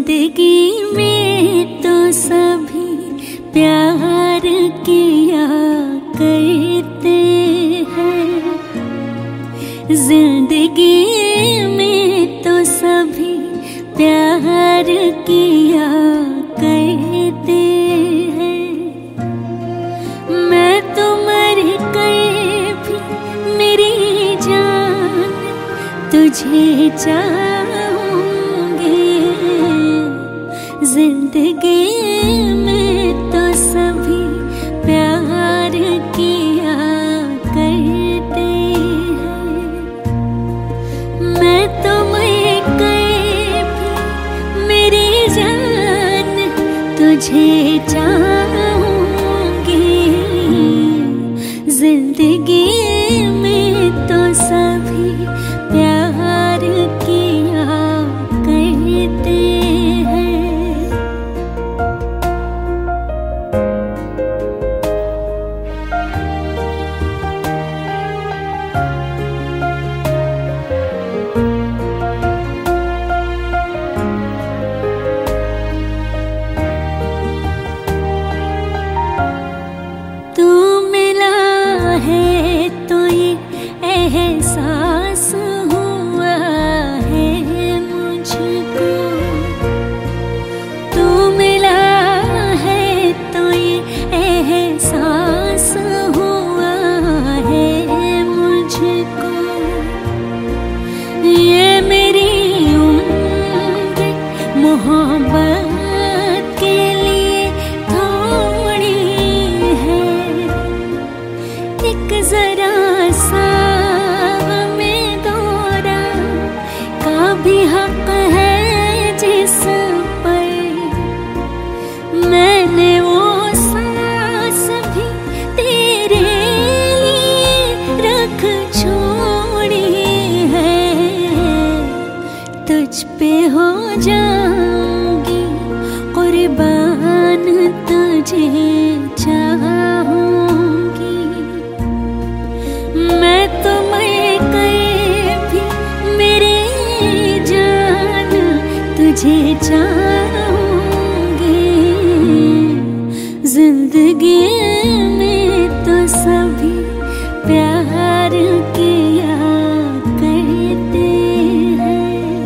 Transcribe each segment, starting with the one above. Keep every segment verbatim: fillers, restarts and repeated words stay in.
जिंदगी में तो सभी प्यार किया करते हैं। जिंदगी में तो सभी प्यार किया करते हैं। मैं तो मर गए भी मेरी जान तुझे चाहूंगी। जिंदगी में तो सभी प्यार किया करते हैं। मैं तो मर गए भी मेरी जान तुझे चाहूंगी। जिंदगी में तो सभी प्यार किया करते हैं। तू मिला है तो ये एहसास हुआ है मुझको। तू मिला है तो ये एहसास हुआ है मुझको। ये मेरी उम्र मोहब्बत के लिए थोड़ी है। एक जरा सा हमें दौरा का भी हक है जिस पर। मैंने वो सांस भी तेरे लिए रख छोड़ी है। तुझ पे हो जाऊंगी कुर्बान तुझे चाहूंगी। मैं तो मर गए भी मेरी जान तुझे चाहूंगी। जिंदगी में तो सभी प्यार किया करते हैं।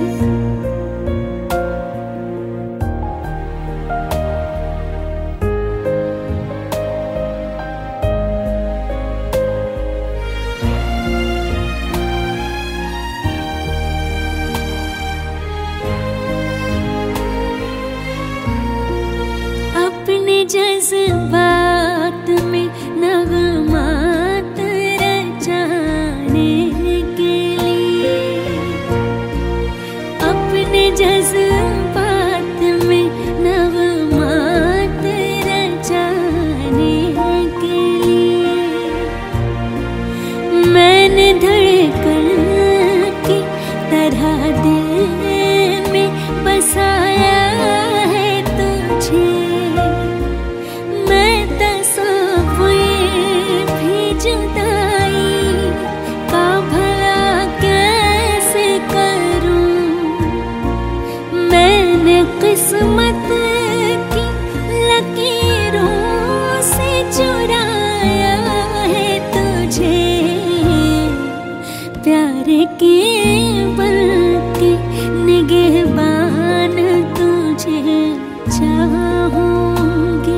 अपने जज्बात में नगमात रचाने के लिए। अपने जज्बात में नगमात रचाने के लिए। मैंने धड़कन की तरह दिल में बसाया है तुझे। मैं तस्वीर भी जुदाई का भला कैसे करूं। मैंने किस्मत की लकीरों से चुराया है तुझे। प्यार के बल्कि निगहबान तुझे चाहूंगी।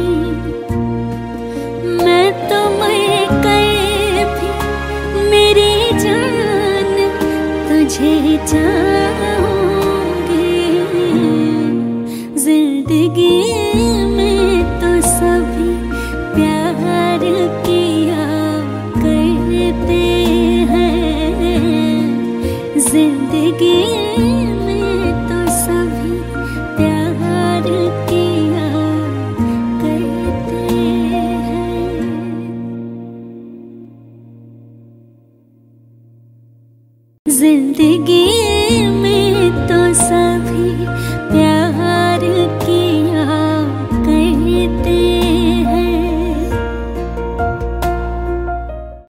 मैं तो मर गए भी मेरी जान तुझे चाहूंगी। जिंदगी में तो सभी प्यार किया करते हैं। जिंदगी में तो सभी प्यार किया करते हैं। जिंदगी